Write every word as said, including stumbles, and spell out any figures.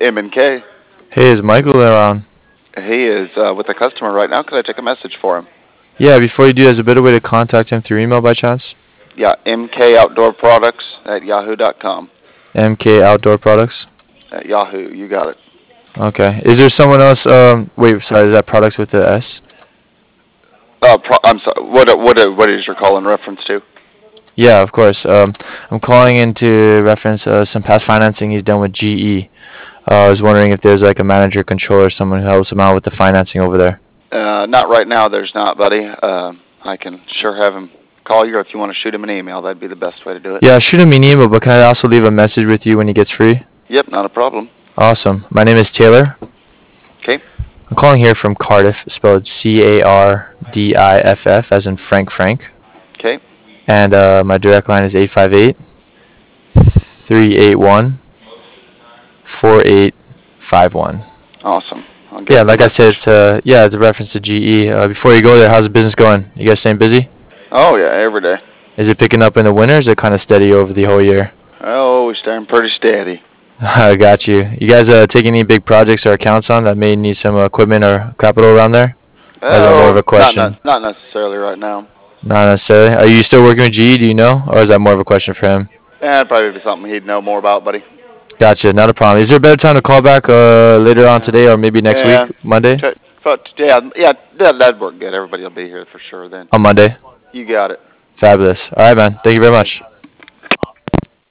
M and K. Hey, is Michael around? He is uh, with a customer right now. Could I take a message for him? Yeah, before you do, there's a better way to contact him through email by chance? Yeah, M K Outdoor Products at yahoo dot com. M K Outdoor Products? At Yahoo, you got it. Okay. Is there someone else? Um, wait, sorry, is that products with the S? Uh, pro- I'm sorry. What what what is your call in reference to? Yeah, of course. Um, I'm calling in to reference uh, some past financing he's done with G E. Uh, I was wondering if there's like a manager controller, someone who helps him out with the financing over there. Uh, not right now. There's not, buddy. Uh, I can sure have him call you, or if you want to shoot him an email, that'd be the best way to do it. Yeah, shoot him an email, but can I also leave a message with you when he gets free? Yep, not a problem. Awesome. My name is Taylor. Okay. I'm calling here from Cardiff, spelled C A R D I F F, as in Frank Frank. Okay. And uh, my direct line is eight five eight, three eight one, four eight five one. Awesome. I'll get Yeah, the like I said, message. it's, uh, yeah, it's a reference to G E. Uh, before you go there, how's the business going? You guys staying busy? Oh yeah, every day. Is it picking up in the winter, or is it kind of steady over the whole year? Oh, we're staying pretty steady. I got you. You guys uh, take any big projects or accounts on that may need some equipment or capital around there? Or is that more of Oh, a not question? not not necessarily right now. Not necessarily. Are you still working with G E, do you know? Or is that more of a question for him? That'd probably be something he'd know more about, buddy. Gotcha, not a problem. Is there a better time to call back uh, later on Yeah. today or maybe next week, Yeah. Monday? Ch- but yeah, yeah, that, that'd work good. Everybody will be here for sure then. On Monday? You got it. Fabulous. All right, man. Thank you very much.